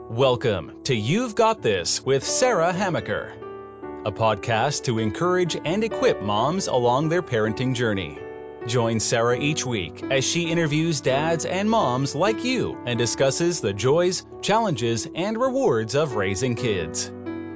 Welcome to You've Got This with Sarah Hamaker, a podcast to encourage and equip moms along their parenting journey. Join Sarah each week as she interviews dads and moms like you and discusses the joys, challenges, and rewards of raising kids.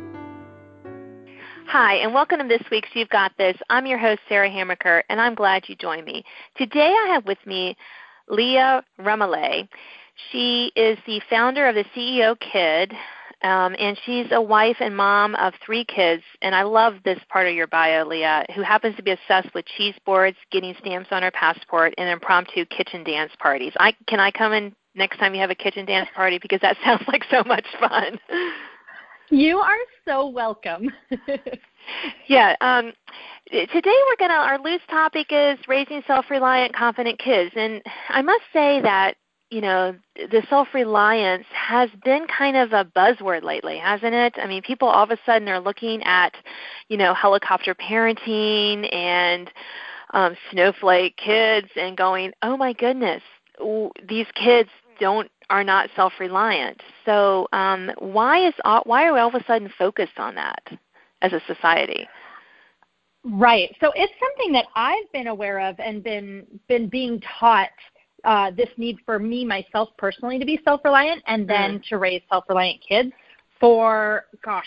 Hi, and welcome to this week's You've Got This. I'm your host, Sarah Hamaker, and I'm glad you joined me. Today I have with me Leah Remele. She is the founder of the CEO Kid, and she's a wife and mom of 3 kids. And I love this part of your bio, Leah, who happens to be obsessed with cheese boards, getting stamps on her passport, and impromptu kitchen dance parties. Can I come in next time you have a kitchen dance party? Because that sounds like so much fun. You are so welcome. Yeah. Today our loose topic is raising self-reliant, confident kids. And I must say that, the self-reliance has been kind of a buzzword lately, hasn't it? I mean, people all of a sudden are looking at, helicopter parenting and snowflake kids and going, oh my goodness, these kids are not self-reliant. So why are we all of a sudden focused on that as a society? Right. So it's something that I've been aware of and been being taught this need for me, myself personally, to be self-reliant and then to raise self-reliant kids for,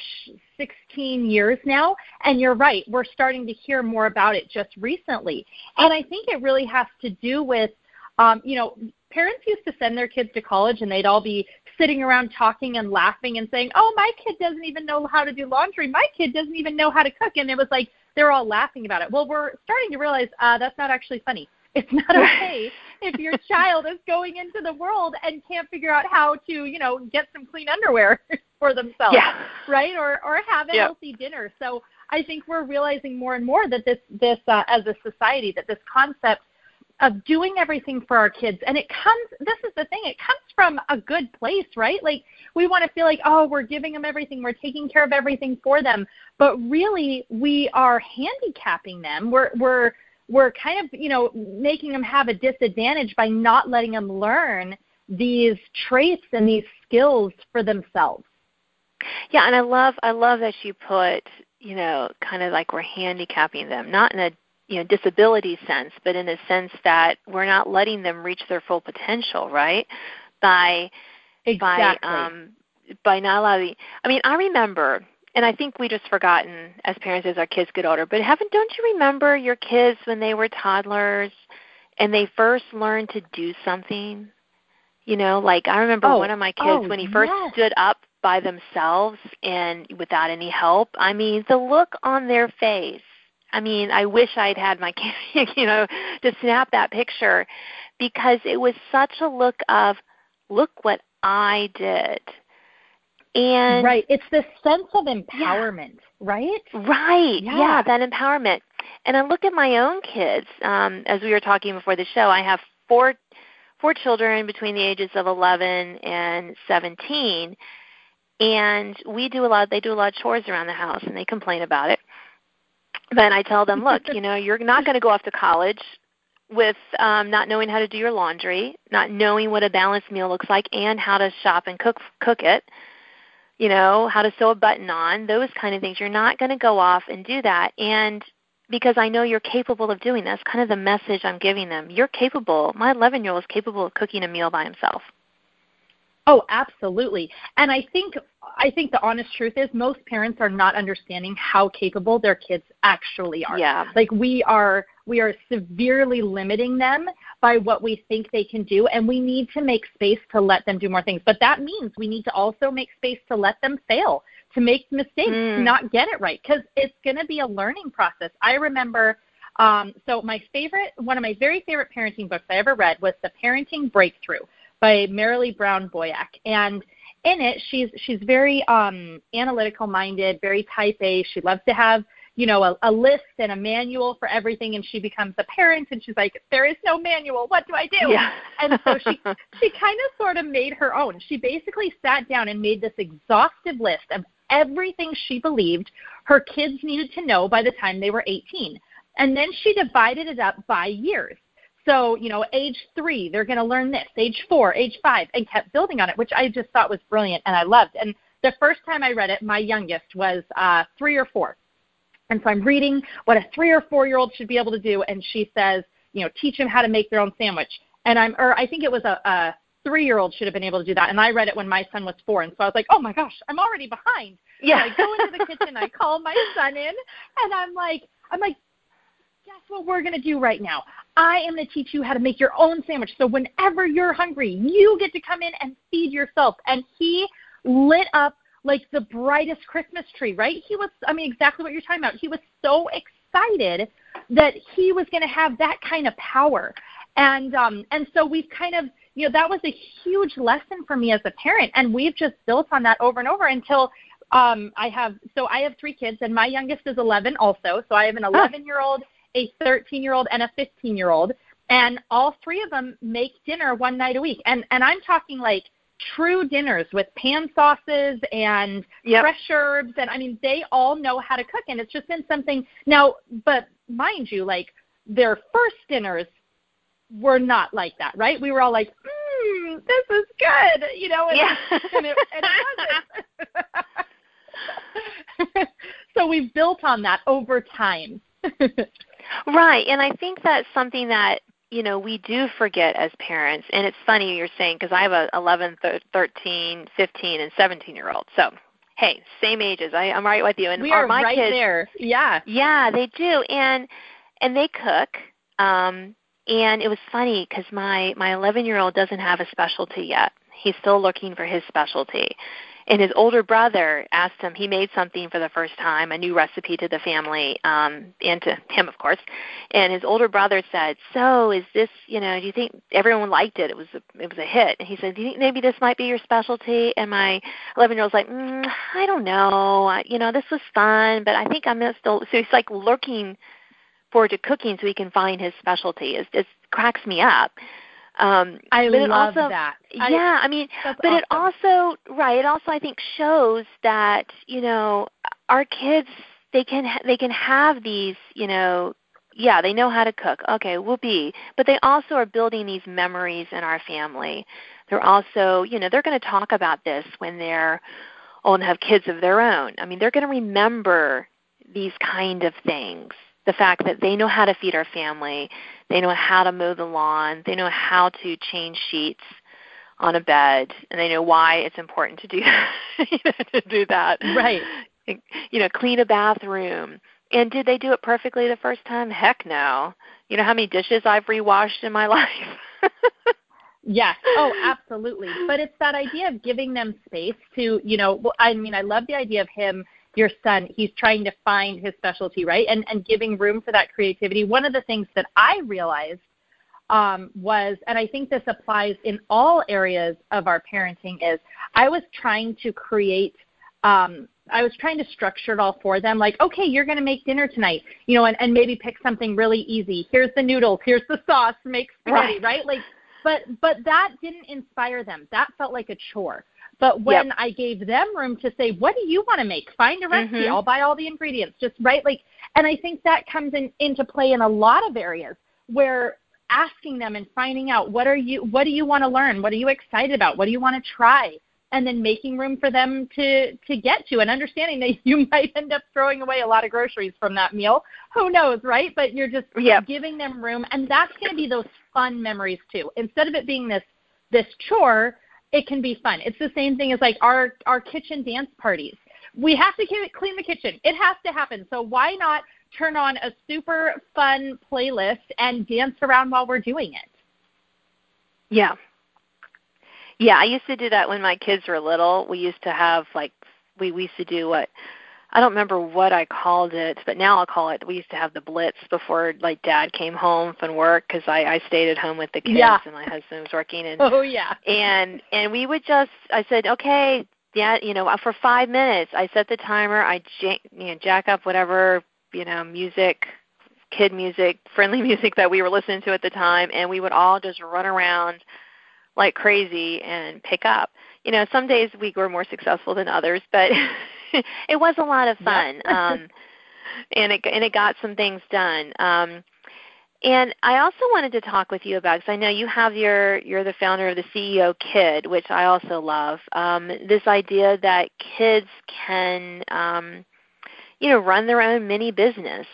16 years now. And you're right, we're starting to hear more about it just recently. And I think it really has to do with, parents used to send their kids to college and they'd all be sitting around talking and laughing and saying, oh, my kid doesn't even know how to do laundry. My kid doesn't even know how to cook. And it was like they were all laughing about it. Well, we're starting to realize that's not actually funny. It's not okay if your child is going into the world and can't figure out how to, get some clean underwear for themselves, right? Or have a healthy dinner. So I think we're realizing more and more that this as a society, that this concept of doing everything for our kids, and this is the thing, it comes from a good place, right? Like we want to feel like, oh, we're giving them everything, we're taking care of everything for them, but really we are handicapping them. We're kind of, making them have a disadvantage by not letting them learn these traits and these skills for themselves. Yeah, and I love that you put, kind of like we're handicapping them, not in a disability sense, but in a sense that we're not letting them reach their full potential, right? By not allowing. I mean, I remember, and I think we just forgotten as parents as our kids get older, but don't you remember your kids when they were toddlers and they first learned to do something? Like I remember one of my kids when he first stood up by themselves and without any help. I mean, the look on their face. I mean, I wish I'd had my kid, to snap that picture, because it was such a look of, look what I did. And right. It's this sense of empowerment, right? Right. Yeah, that empowerment. And I look at my own kids. As we were talking before the show, I have four children between the ages of 11 and 17, and they do a lot of chores around the house, and they complain about it. But I tell them, look, you're not going to go off to college with not knowing how to do your laundry, not knowing what a balanced meal looks like, and how to shop and cook it, how to sew a button on, those kind of things. You're not going to go off and do that. And because I know you're capable of doing this, kind of the message I'm giving them. You're capable. My 11-year-old is capable of cooking a meal by himself. Oh, absolutely. And I think the honest truth is most parents are not understanding how capable their kids actually are. Yeah. Like we are severely limiting them by what we think they can do, and we need to make space to let them do more things. But that means we need to also make space to let them fail, to make mistakes, to not get it right, because it's going to be a learning process. I remember so one of my very favorite parenting books I ever read was The Parenting Breakthrough by Marilee Brown Boyack. And in it, she's very analytical minded, very type A. She loves to have, a list and a manual for everything. And she becomes a parent and she's like, there is no manual. What do I do? Yeah. And so she kind of sort of made her own. She basically sat down and made this exhaustive list of everything she believed her kids needed to know by the time they were 18. And then she divided it up by years. So, age 3, they're going to learn this, age 4, age 5, and kept building on it, which I just thought was brilliant and I loved. And the first time I read it, my youngest was 3 or 4. And so I'm reading what a 3 or 4-year-old should be able to do, and she says, teach them how to make their own sandwich. And I think it was a 3-year-old should have been able to do that. And I read it when my son was 4, and so I was like, oh my gosh, I'm already behind. Yeah. So I go into the kitchen, I call my son in, and I'm like, guess what we're going to do right now? I am going to teach you how to make your own sandwich. So whenever you're hungry, you get to come in and feed yourself. And he lit up like the brightest Christmas tree, right? He was, exactly what you're talking about. He was so excited that he was going to have that kind of power. And so we've kind of, that was a huge lesson for me as a parent. And we've just built on that over and over until I have 3 kids, and my youngest is 11 also. So I have an 11-year-old, a 13-year-old, and a 15-year-old. And all 3 of them make dinner one night a week. And I'm talking like true dinners with pan sauces and fresh herbs. And they all know how to cook. And it's just been something now, but mind you, like their first dinners were not like that, right? We were all like, this is good, and it wasn't. So we've built on that over time. Right, and I think that's something that, we do forget as parents. And it's funny you're saying, because I have a 11, 13, 15, and 17-year-old. So, hey, same ages. I'm right with you. And we are my right kids, there. Yeah. Yeah, they do. And they cook. And it was funny because my 11-year-old doesn't have a specialty yet. He's still looking for his specialty. And his older brother asked him, he made something for the first time, a new recipe to the family, and to him, of course. And his older brother said, so is this, do you think everyone liked it? It was a hit. And he said, do you think maybe this might be your specialty? And my 11-year-old's like, I don't know. This was fun, but I think I'm going to still. So he's like looking forward to cooking so he can find his specialty. It cracks me up. I love that. Yeah, that's but awesome. it also I think shows that, our kids, they can have these, they know how to cook. Okay, whoopee. But they also are building these memories in our family. They're also, they're going to talk about this when they're old and have kids of their own. They're going to remember these kind of things. The fact that they know how to feed our family, they know how to mow the lawn, they know how to change sheets on a bed, and they know why it's important to do that. Right. Clean a bathroom. And did they do it perfectly the first time? Heck no. You know how many dishes I've rewashed in my life? Yes. Oh, absolutely. But it's that idea of giving them space to, I love the idea of him, your son, he's trying to find his specialty, right? And giving room for that creativity. One of the things that I realized was, and I think this applies in all areas of our parenting, is I was trying to structure it all for them. Like, okay, you're going to make dinner tonight, and maybe pick something really easy. Here's the noodles. Here's the sauce. Make spaghetti, right? Like, but that didn't inspire them. That felt like a chore. But when I gave them room to say, what do you want to make? Find a recipe. Mm-hmm. I'll buy all the ingredients. Just right. And I think that comes into play in a lot of areas where asking them and finding out what do you want to learn? What are you excited about? What do you want to try? And then making room for them to get to, and understanding that you might end up throwing away a lot of groceries from that meal. Who knows, right? But you're just giving them room. And that's going to be those fun memories too. Instead of it being this chore, it can be fun. It's the same thing as like our kitchen dance parties. We have to clean the kitchen. It has to happen. So why not turn on a super fun playlist and dance around while we're doing it? Yeah. Yeah, I used to do that when my kids were little. We used to have we used to do what, I don't remember what I called it, but now I'll call it, we used to have the blitz before Dad came home from work, because I stayed at home with the kids and my husband was working. And, and we would I said, okay, Dad, for 5 minutes, I set the timer, I jack up whatever, music, kid music, friendly music that we were listening to at the time, and we would all just run around like crazy and pick up. Some days we were more successful than others, but it was a lot of fun. And it got some things done. And I also wanted to talk with you about, because I know you're the founder of the CEO Kid, which I also love, this idea that kids can, run their own mini business.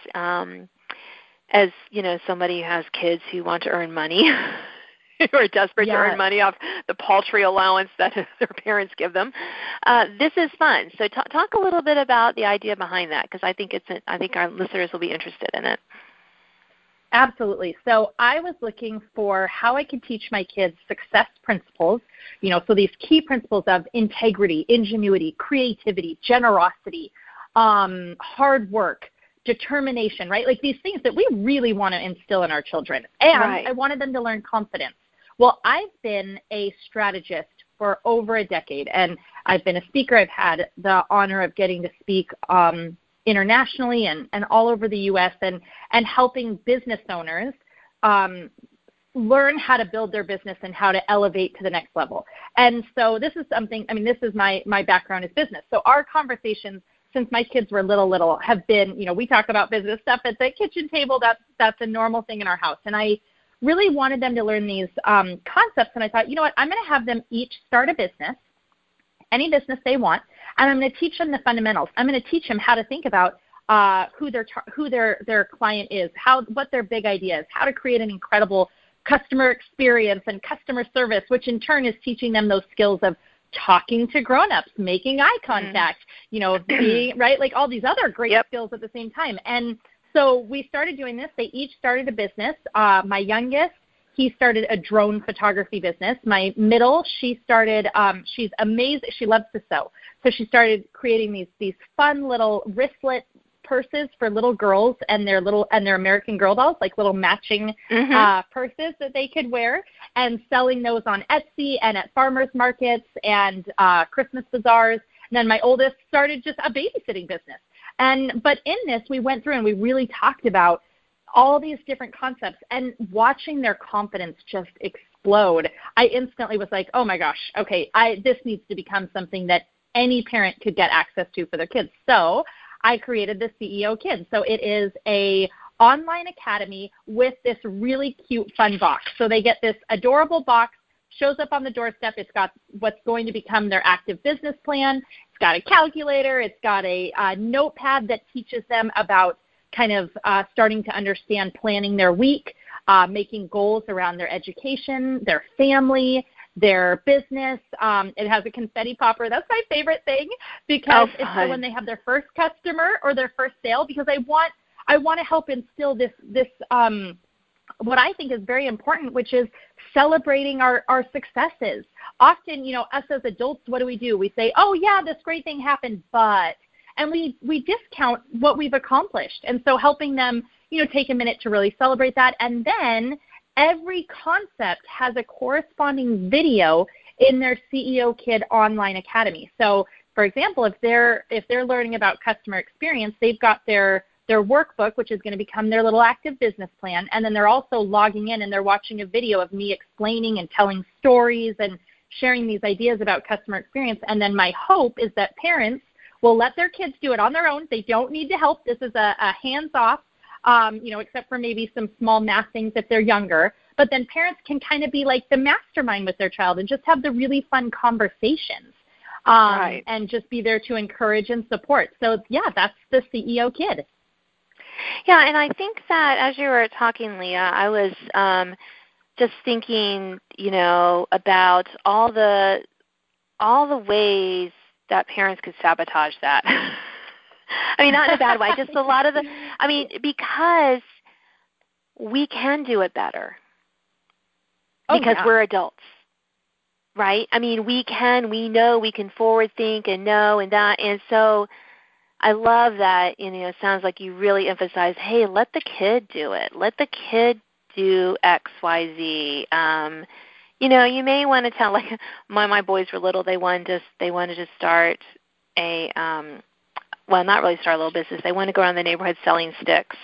As, somebody who has kids who want to earn money, who are desperate to earn money off the paltry allowance that their parents give them, this is fun. So talk a little bit about the idea behind that, because I think our listeners will be interested in it. Absolutely. So I was looking for how I could teach my kids success principles, so these key principles of integrity, ingenuity, creativity, generosity, hard work, determination, right? Like these things that we really want to instill in our children. And right. I wanted them to learn confidence. Well, I've been a strategist for over a decade, and I've been a speaker. I've had the honor of getting to speak internationally and all over the U.S. and helping business owners learn how to build their business and how to elevate to the next level. And so this is something, this is my background is business. So our conversations since my kids were little have been, we talk about business stuff at the kitchen table. That's a normal thing in our house. And I really wanted them to learn these concepts. And I thought, you know what, I'm going to have them each start a business, any business they want, and I'm going to teach them the fundamentals. I'm going to teach them how to think about who their client is, what their big idea is, how to create an incredible customer experience and customer service, which in turn is teaching them those skills of talking to grown-ups, making eye contact, being, right, like all these other great skills at the same time. And so we started doing this. They each started a business. My youngest, he started a drone photography business. My middle, she started, she's amazing. She loves to sew. So she started creating these fun little wristlet purses for little girls and their American Girl dolls, like little matching purses that they could wear, and selling those on Etsy and at farmers markets and Christmas bazaars. And then my oldest started just a babysitting business. But in this, we went through and we really talked about all these different concepts, and watching their confidence just explode, I instantly was like, oh my gosh, okay, this needs to become something that any parent could get access to for their kids. So I created the CEO Kid. So it is a online academy with this really cute, fun box. So they get this adorable box, shows up on the doorstep. It's got what's going to become their active business plan. It's got a calculator. It's got a notepad that teaches them about kind of starting to understand planning their week, making goals around their education, their family, their business. It has a confetti popper. That's my favorite thing, because it's for when they have their first customer or their first sale, because I want to help instill this what I think is very important, which is celebrating our successes. Often, us as adults, what do? We say, oh yeah, this great thing happened, but, and we discount what we've accomplished. And so helping them, take a minute to really celebrate that. And then every concept has a corresponding video in their CEO Kid online academy. So for example, if they're learning about customer experience, they've got their workbook, which is going to become their little active business plan. And then they're also logging in and they're watching a video of me explaining and telling stories and sharing these ideas about customer experience. And then my hope is that parents will let their kids do it on their own. They don't need to help. This is a hands-off, except for maybe some small math things if they're younger. But then parents can kind of be like the mastermind with their child and just have the really fun conversations and just be there to encourage and support. So, yeah, that's the CEO Kid. Yeah, and I think that as you were talking, Leah, I was just thinking, about all the ways that parents could sabotage that. I mean, not in a bad way, just a lot of because we can do it better because we're adults, right? I mean, we know we can forward think and know and that, and so I love that, it sounds like you really emphasize, hey, let the kid do it. Let the kid do X, Y, Z. You may want to tell, like my boys were little, they wanted to start a, not really start a little business. They wanted to go around the neighborhood selling sticks.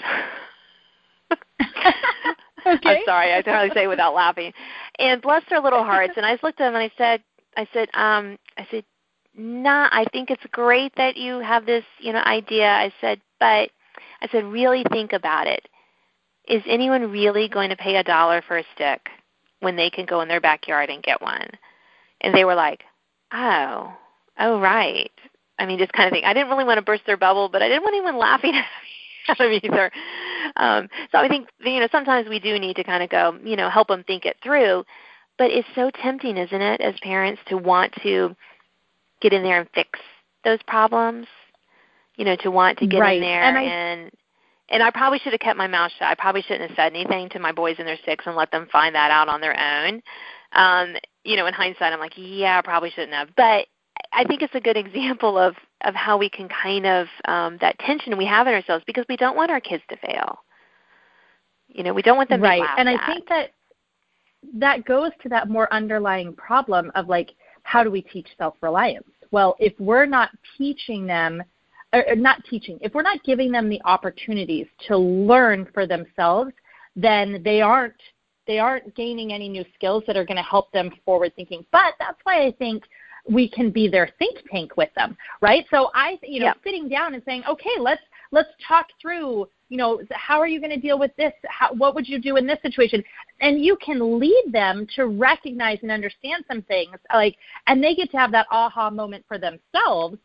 Okay. I'm sorry, I can hardly say it without laughing. And bless their little hearts. And I just looked at them and I said, nah, I think it's great that you have this, idea. I said, really think about it. is anyone really going to pay $1 for a stick when they can go in their backyard and get one? And they were like, oh, right. I mean, just kind of thing. I didn't really want to burst their bubble, but I didn't want anyone laughing at them either. So I think, sometimes we do need to kind of go, help them think it through. But it's so tempting, isn't it, as parents to want to get in there and fix those problems, to want to get in there and I probably should have kept my mouth shut. I probably shouldn't have said anything to my boys in their 6 and let them find that out on their own. In hindsight, I'm like, yeah, I probably shouldn't have. But I think it's a good example of how we can kind of, that tension we have in ourselves, because we don't want our kids to fail. We don't want them to laugh and at. I think that goes to that more underlying problem of, like, how do we teach self-reliance? Well, if we're not teaching them, if we're not giving them the opportunities to learn for themselves, then they aren't gaining any new skills that are going to help them forward thinking. But that's why I think we can be their think tank with them, right? So sitting down and saying, okay, let's talk through, how are you going to deal with this? What would you do in this situation? And you can lead them to recognize and understand some things, and they get to have that aha moment for themselves.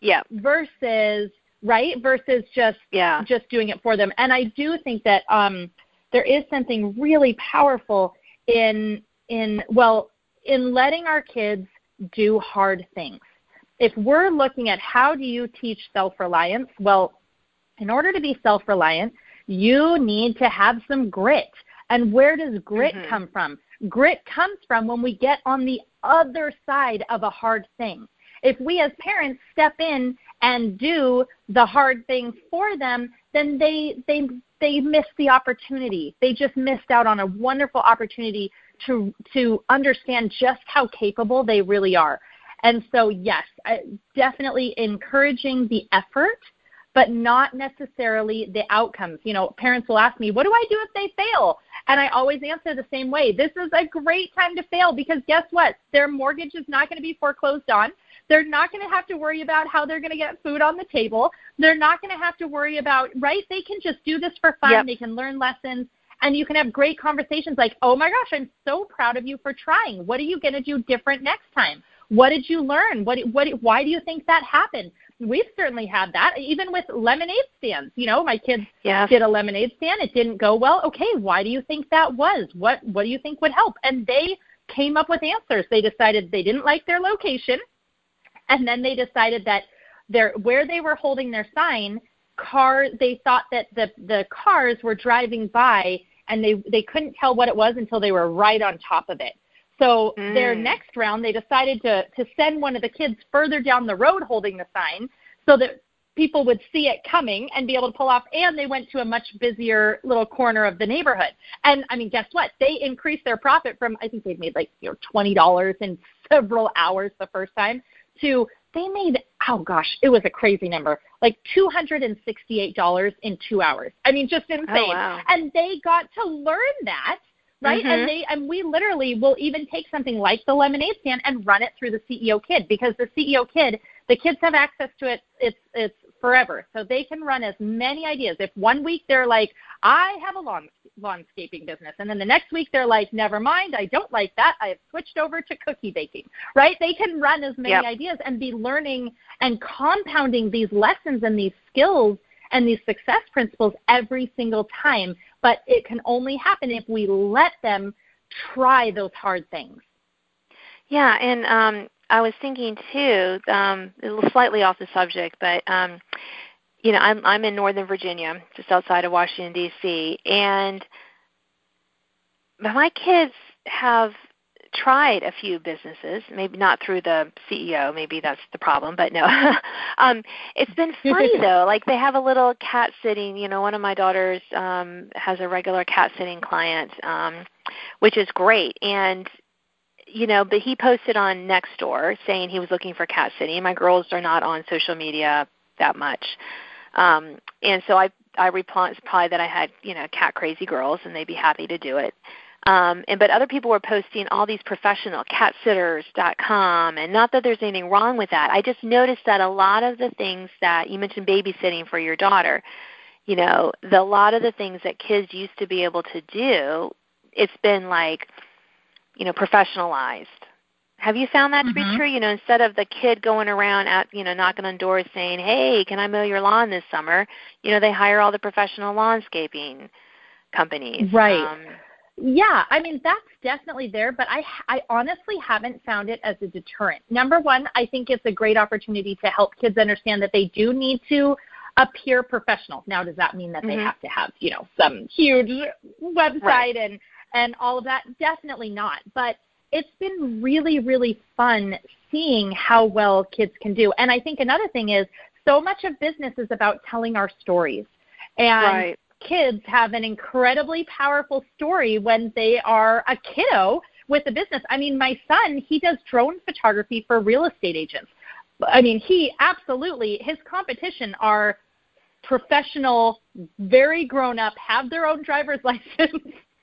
Versus just doing it for them. And I do think that there is something really powerful in letting our kids do hard things. If we're looking at how do you teach self-reliance, well, in order to be self-reliant, you need to have some grit. And where does grit come from? Grit comes from when we get on the other side of a hard thing. If we as parents step in and do the hard things for them, then they miss the opportunity. They just missed out on a wonderful opportunity to understand just how capable they really are. And so, yes, definitely encouraging the effort, but not necessarily the outcomes. Parents will ask me, what do I do if they fail? And I always answer the same way. This is a great time to fail, because guess what? Their mortgage is not going to be foreclosed on. They're not going to have to worry about how they're going to get food on the table. They're not going to have to worry about, right? They can just do this for fun. Yep. They can learn lessons, and you can have great conversations like, oh my gosh, I'm so proud of you for trying. What are you going to do different next time? What did you learn? Why do you think that happened? We've certainly had that, even with lemonade stands. My kids did a lemonade stand. It didn't go well. Okay, why do you think that was? What do you think would help? And they came up with answers. They decided they didn't like their location, and then they decided that where they were holding their sign, they thought that the cars were driving by, and they couldn't tell what it was until they were right on top of it. So their next round, they decided to send one of the kids further down the road holding the sign so that people would see it coming and be able to pull off, and they went to a much busier little corner of the neighborhood. And, I mean, guess what? They increased their profit from, I think they made $20 in several hours the first time, to they made, it was a crazy number, like $268 in 2 hours. I mean, just insane. Oh, wow. And they got to learn that. Right, and we literally will even take something like the lemonade stand and run it through the CEO Kid, because the CEO Kid, the kids have access to it. It's forever, so they can run as many ideas. If 1 week they're like, I have a landscaping business, and then the next week they're like, never mind, I don't like that. I have switched over to cookie baking. Right? They can run as many ideas and be learning and compounding these lessons and these skills and these success principles every single time. But it can only happen if we let them try those hard things. Yeah, and I was thinking too, a little slightly off the subject, but I'm in Northern Virginia, just outside of Washington, D.C., and my kids have tried a few businesses, maybe not through the CEO, maybe that's the problem, but no. It's been funny though, like they have a little cat sitting, one of my daughters has a regular cat sitting client, which is great. And, but he posted on Nextdoor saying he was looking for cat sitting. My girls are not on social media that much. And so I replied that I had, cat crazy girls and they'd be happy to do it. But other people were posting all these professional catsitters.com, and not that there's anything wrong with that. I just noticed that a lot of the things that you mentioned, babysitting for your daughter, a lot of the things that kids used to be able to do, it's been like, professionalized. Have you found that to be true? Instead of the kid going around knocking on doors saying, "Hey, can I mow your lawn this summer?" They hire all the professional landscaping companies. Right. Yeah, I mean, that's definitely there, but I honestly haven't found it as a deterrent. Number one, I think it's a great opportunity to help kids understand that they do need to appear professional. Now, does that mean that they have to have, some huge website and all of that? Definitely not. But it's been really, really fun seeing how well kids can do. And I think another thing is so much of business is about telling our stories. And kids have an incredibly powerful story when they are a kiddo with a business. I mean, my son, he does drone photography for real estate agents. I mean, his competition are professional, very grown up, have their own driver's license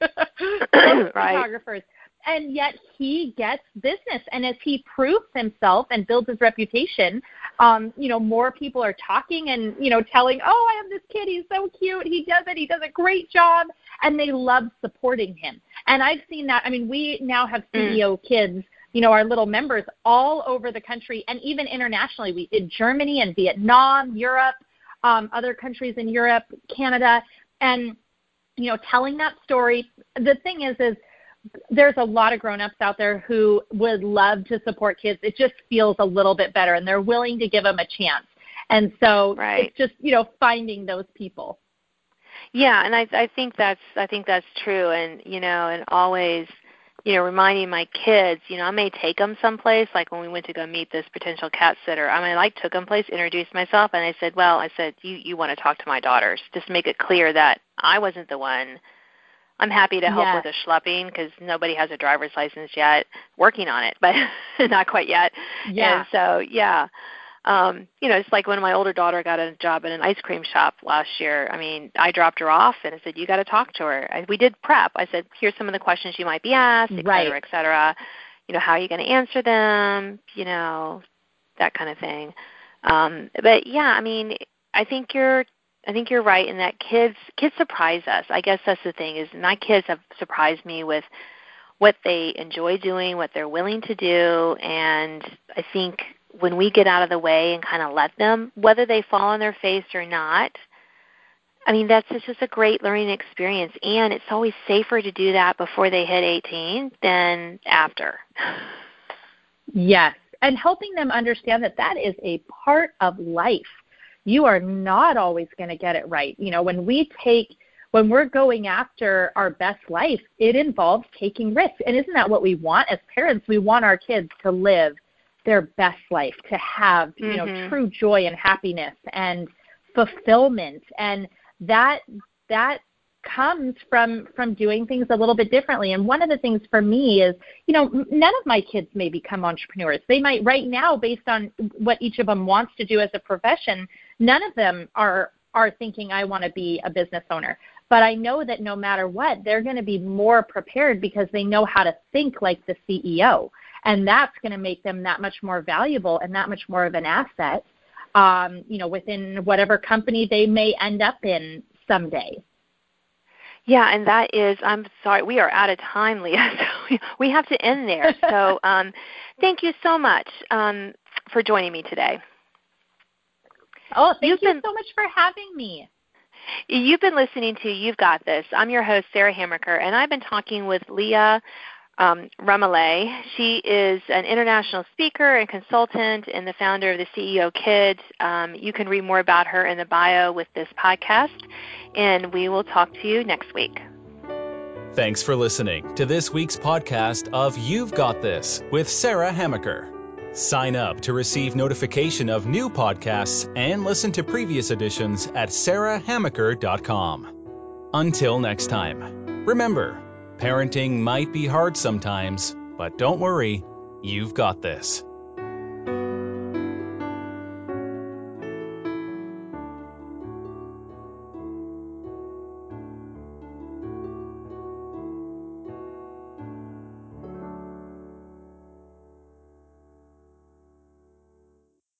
photographers. And yet he gets business. And as he proves himself and builds his reputation, more people are talking and, telling, "Oh, I have this kid. He's so cute. He does it. He does a great job." And they love supporting him. And I've seen that. I mean, we now have CEO kids, our little members all over the country and even internationally. In Germany and Vietnam, Europe, other countries in Europe, Canada. And, telling that story. The thing is there's a lot of grown-ups out there who would love to support kids. It just feels a little bit better, and they're willing to give them a chance. And so it's just, finding those people. Yeah, and I think that's true. And, and always, reminding my kids, I may take them someplace, like when we went to go meet this potential cat sitter. Took them place, introduced myself, and I said, you want to talk to my daughters. Just make it clear that I wasn't the one. I'm happy to help with the schlepping because nobody has a driver's license yet. Working on it, but not quite yet. Yeah. And so, it's like when my older daughter got a job at an ice cream shop last year. I mean, I dropped her off and I said, "You got to talk to her." We did prep. I said, "Here's some of the questions you might be asked, et cetera, et cetera. How are you going to answer them? That kind of thing." But yeah, I mean, I think you're right in that kids surprise us. I guess that's the thing is my kids have surprised me with what they enjoy doing, what they're willing to do, and I think when we get out of the way and kind of let them, whether they fall on their face or not, I mean, that's just a great learning experience, and it's always safer to do that before they hit 18 than after. Yes, and helping them understand that is a part of life. You are not always going to get it right. When we're going after our best life, it involves taking risks. And isn't that what we want as parents? We want our kids to live their best life, to have, true joy and happiness and fulfillment. And that comes from doing things a little bit differently. And one of the things for me is, none of my kids may become entrepreneurs. They might right now, based on what each of them wants to do as a profession, none of them are thinking, "I want to be a business owner." But I know that no matter what, they're going to be more prepared because they know how to think like the CEO. And that's going to make them that much more valuable and that much more of an asset, within whatever company they may end up in someday. Yeah, and that is, I'm sorry, we are out of time, Leah, so we have to end there. So thank you so much for joining me today. Oh, thank you so much for having me. You've been listening to You've Got This. I'm your host, Sarah Hammaker, and I've been talking with Leah Remillet. She is an international speaker and consultant and the founder of the CEO Kid. You can read more about her in the bio with this podcast, and we will talk to you next week. Thanks for listening to this week's podcast of You've Got This with Sarah Hammaker. Sign up to receive notification of new podcasts and listen to previous editions at sarahhammaker.com. Until next time, remember, parenting might be hard sometimes, but don't worry, you've got this.